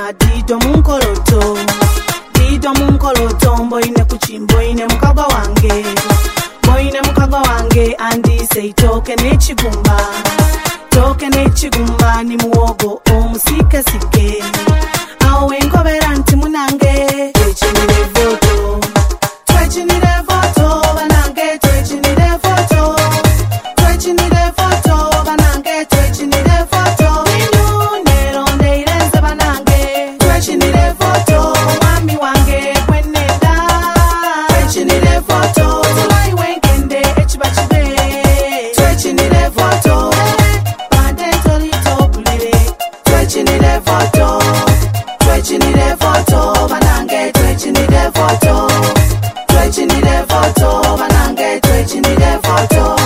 Mwana dido munkoloto, dido munkoloto. Mboine kuchimboine mukagwa wange, mboine mukagwa wange. Andise itoke nechigumba, toke nechigumba. Ni muogo omusike sike, awe nkobera nti munange. Twechinire voto, twechinire voto banange. Twechinire voto, twechinire voto banange. Twechinire voto, inunero ndeirenze banange. Twechinire voto, mwami wange kwenenda. Twechinire voto, tulai wengende echibachibe. Twechinire voto, bande tolito bulire. Twechinire voto, twechinire voto banange. Twechinire voto, twechinire voto banange. Twechinire voto,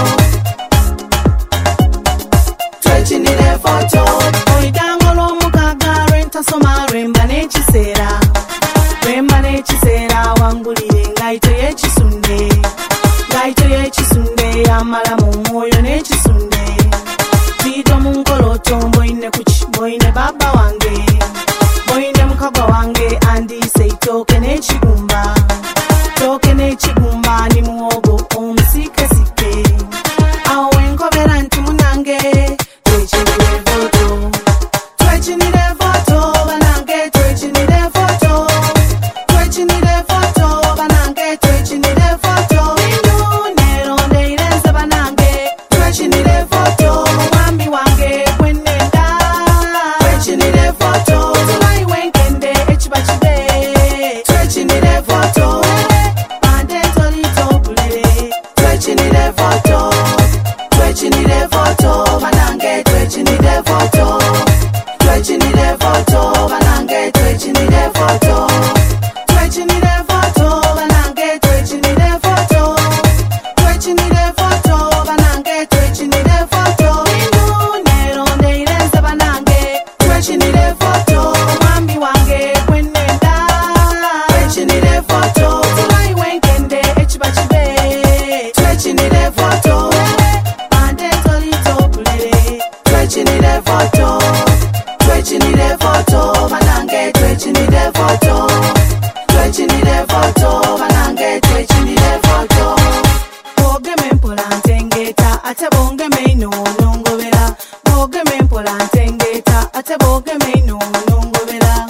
twechinire voto. Oidangolo mukaga renta soma remba nechisera, remba nechisera. Wangulire ngaito yechisunde, ngaito yechisunde. Yamala mu mwoyo nechisunde. Dido munkoloto, mboine kuchi, mboine baba wange, mboine mukagwa wange. Andise itoke nechigumba, toke nechigumba. Ni muogo omusike sike, awe nkobera nti munange. Twechinire voto, twechinire voto banange. Twechinire voto, twechinire voto banange. Twechinire voto, inunero ndeirenze banange. Twechinire voto, mwami wange kwenenda. Twechinire voto, tulai wengende echibachibe. Twechinire voto, bande tolito bulire. Twechinire voto, twechinire voto banange. Twechinire voto, twechinire voto banange. Twechinire voto, twechinire voto banange. Twechinire voto, twechinire voto banange. Twechinire voto, inunero ndeirenze banange. Twechinire voto, mwami wange kwenenda. Twechinire voto, tulai wengende echibachibe. Twechinire voto, bande tolito bulire. Twechinire voto, twechinire voto banange. Twechinire voto, twechinire voto banange. Twechinire voto. Bogeme mpola ntengeta, ate bongeme ino nongobera. Bogeme mpola ntengeta, ate bogeme ino nongobera.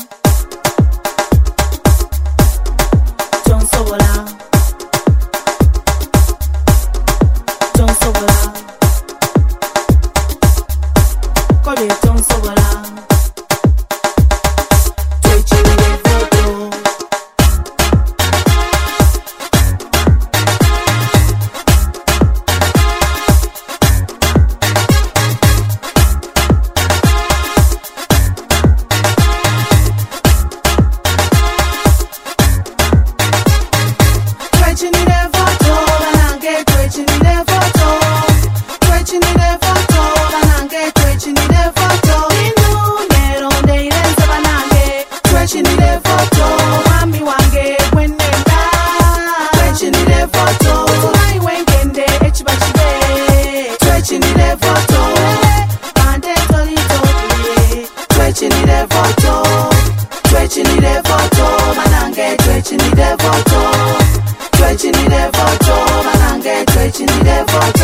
Tonsobola, tonsobola, kole tonsobola. Twechinire voto, twechinire voto banange. Twechinire voto, twechinire voto banange. Twechinire voto, inunero ndeirenze banange. Twechinire voto, mwami wange kwenenda. Twechinire voto, tulai wengende echibachibe. Twechinire voto, bande tolito bulire. Twechinire voto, twechinire voto banange. Twechinire voto, twechinire voto banange. Twechinire voto.